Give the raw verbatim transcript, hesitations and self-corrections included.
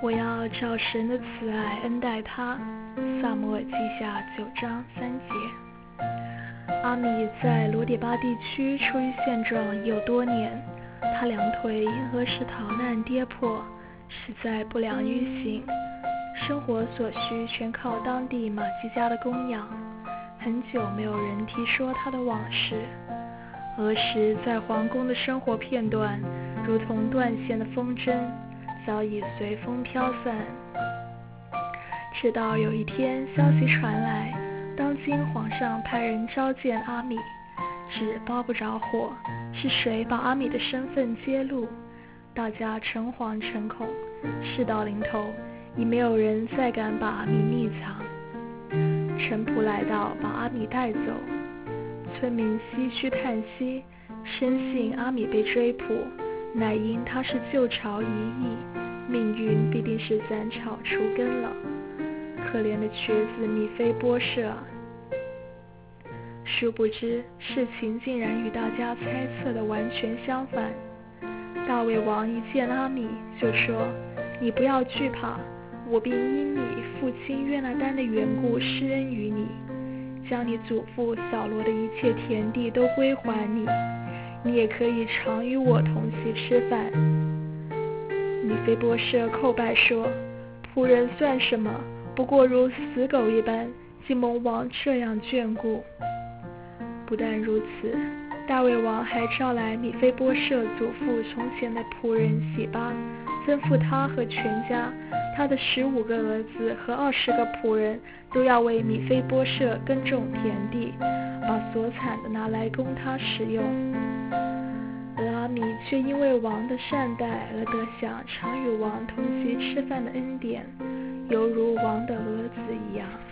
我要照神的慈爱恩待他。撒母耳记下九章三节。阿米在罗迭巴地区处于现状已有多年，他两腿因何时逃难跌破，实在不良于行，生活所需全靠当地马基家的供养，很久没有人提说他的往事。儿时在皇宫的生活片段，如同断线的风筝，早已随风飘散。直到有一天，消息传来，当今皇上派人召见阿米，纸包不着火，是谁把阿米的身份揭露？大家诚惶诚恐，事到临头，已没有人再敢把阿米匿藏。臣仆来到，把阿米带走。村民唏嘘叹息，深信阿米被追捕，乃因他是旧巢一役，命运必定是斩草除根了。可怜的瘸子米非波设，殊不知事情竟然与大家猜测的完全相反。大卫王一见阿米就说：“你不要惧怕，我便因你父亲约拿单的缘故施恩于你，将你祖父扫罗的一切田地都归还你，你也可以常与我同席吃饭。”米非波设叩拜说：“仆人算什么？不过如死狗一般，竟蒙王这样眷顾。”不但如此，大卫王还招来米非波设祖父从前的仆人洗巴，吩咐他和全家，他的十五个儿子和二十个仆人都要为米非波设耕种田地，把所产的拿来供他使用。而阿米却因为王的善待而得享常与王同席吃饭的恩典，犹如王的儿子一样。